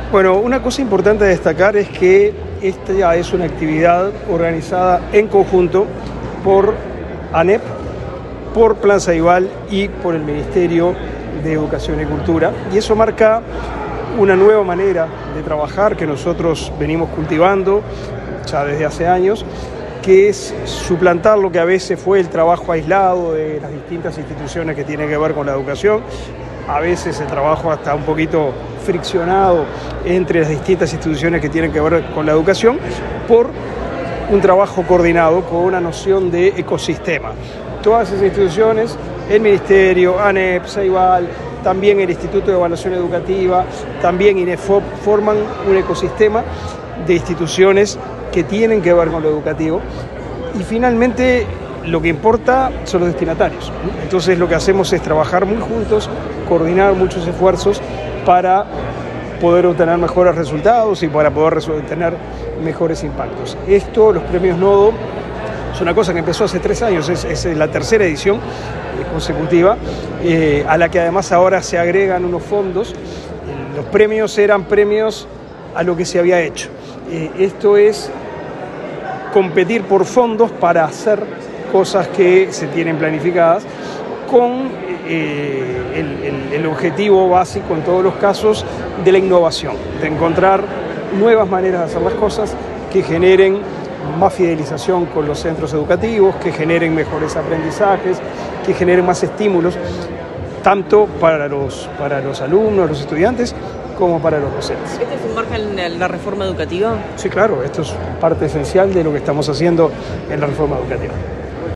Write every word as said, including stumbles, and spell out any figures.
Bueno, una cosa importante a destacar es que esta ya es una actividad organizada en conjunto por ANEP, por Plan Ceibal y por el Ministerio de Educación y Cultura. Y eso marca una nueva manera de trabajar que nosotros venimos cultivando ya desde hace años, que es suplantar lo que a veces fue el trabajo aislado de las distintas instituciones que tienen que ver con la educación, a veces el trabajo hasta un poquito friccionado entre las distintas instituciones que tienen que ver con la educación, por un trabajo coordinado con una noción de ecosistema. Todas esas instituciones, el Ministerio, ANEP, Ceibal, también el Instituto de Evaluación Educativa, también INEFOP, forman un ecosistema de instituciones que tienen que ver con lo educativo, y finalmente lo que importa son los destinatarios. Entonces lo que hacemos es trabajar muy juntos, coordinar muchos esfuerzos para poder obtener mejores resultados y para poder obtener mejores impactos. Esto, los premios Nodo, es una cosa que empezó hace tres años, es, es la tercera edición consecutiva, eh, a la que además ahora se agregan unos fondos. Los premios eran premios a lo que se había hecho. Eh, esto es competir por fondos para hacer cosas que se tienen planificadas, con eh, el, el, el objetivo básico en todos los casos de la innovación, de encontrar nuevas maneras de hacer las cosas que generen más fidelización con los centros educativos, que generen mejores aprendizajes, que generen más estímulos, tanto para los, para los alumnos, los estudiantes, como para los docentes. ¿Este se enmarca en la reforma educativa? Sí, claro, esto es parte esencial de lo que estamos haciendo en la reforma educativa.